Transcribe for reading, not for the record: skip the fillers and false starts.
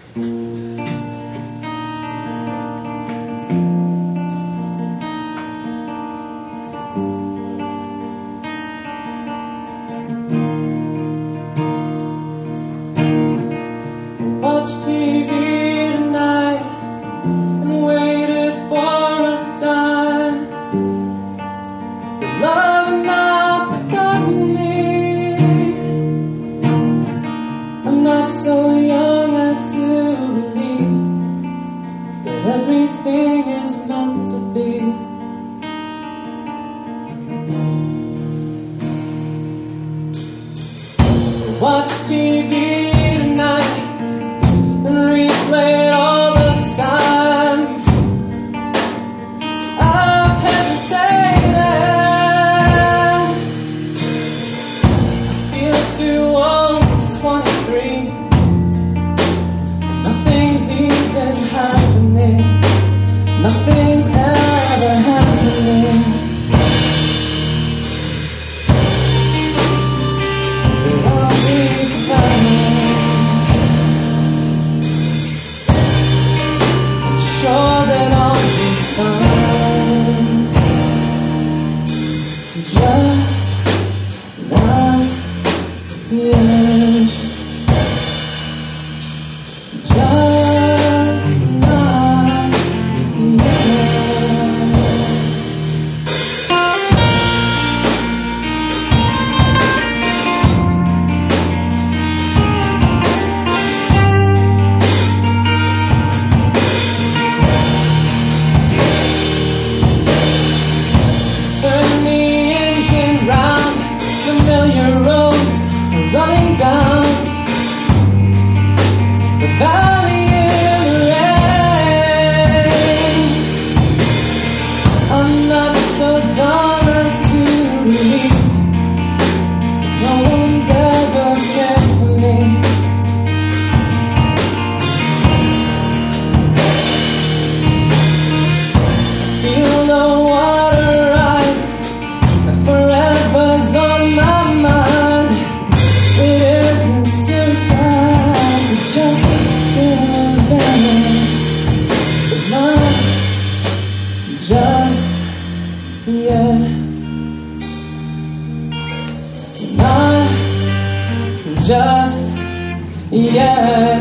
Watch TV tonight and waited for a sign. Your love had not forgotten me. I'm not so young as to believe that everything is meant to be. Watch TV tonight and replay all the times I've hesitated. I feel too old for 23. Nothing's even happening. Nothing's ever happening. But I'll be fine. Sure that I'll be fine. Just not yet. Just not Turn the engine round, familiar roads are running down the valley in the rain. I'm not so dumb as to believe no one's ever cared for me. Feel the water rise, and forever's on my mind. It isn't suicide, it's just revenge. But not just yet. Not just yet.